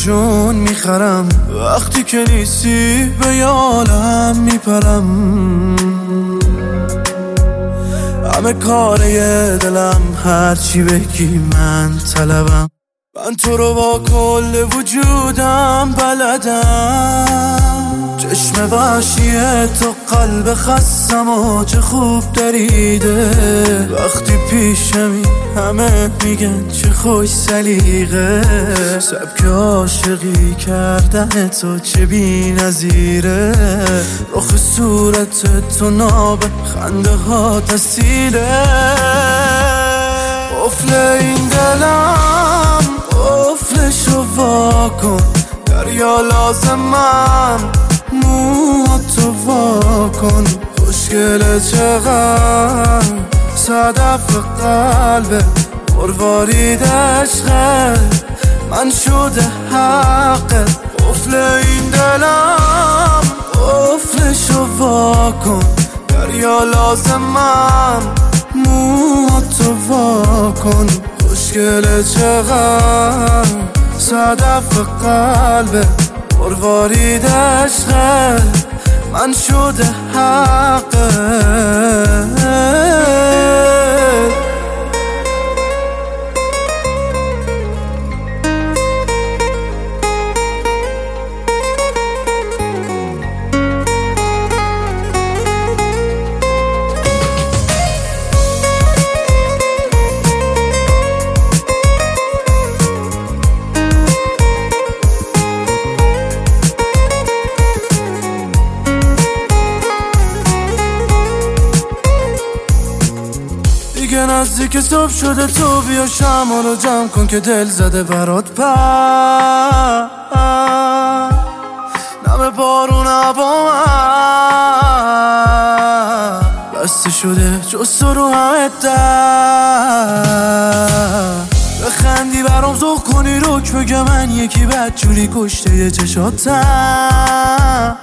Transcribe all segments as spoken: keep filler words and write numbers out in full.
جون میخرم، وقتی که نیستی به یالم میپرم. همه کاره دلم هرچی بگی من طلبم، من تو رو با کل وجودم بلدم. چشم وحشیه تو قلب خستم و چه خوب دریده، وقتی پیشمی همه میگن چه خوش سلیقه. سبک عاشقی کردن تو چه بی نظیره، رخ صورت تو ناب خنده ها تسیله. قفل این دلم قفلشو وا کن، دریا لازمم موها تو وا کن. خوشگله چقدر صدف قلبه، مروارید عشقه من شده حقه. قفل این دلم قفلشو وا کن، دریا لازمم موها تو وا کن. خوشگله چقدر صدف قلبه، مروارید عشقه من شده حقه. دیگه نزدیک صبح شده، تو بیا شمع رو جمع کن که دل زده برات پر. نم بارون با من بسته شده جز تو رو همه در. بخندی برام ذوق کنی روک بگه من یکی بدجوری کشته یه چشاتم.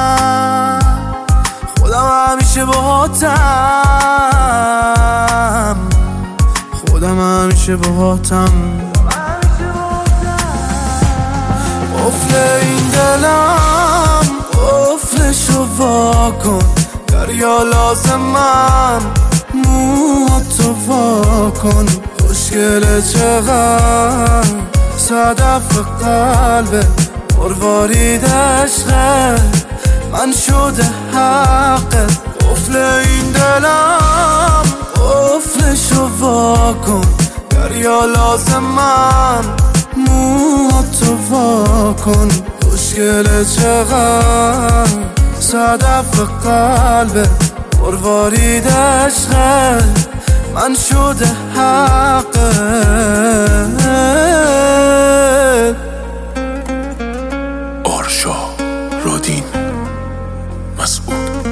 خودم همیشه باهاتم، خودم همیشه باهاتم. قفل این دلم قفلشو وا کن، دریا لازمم موها تو وا کن. خوشگله چقدر صدف قلبه، مروارید عشقه من شده حقه. قفل این دلم قفلشو وا کن، دریا لازمم موها تو وا کن. خوشگله چقدر صدف قلبه، مروارید عشقه من شده حقه. آرشا رودین مسعود.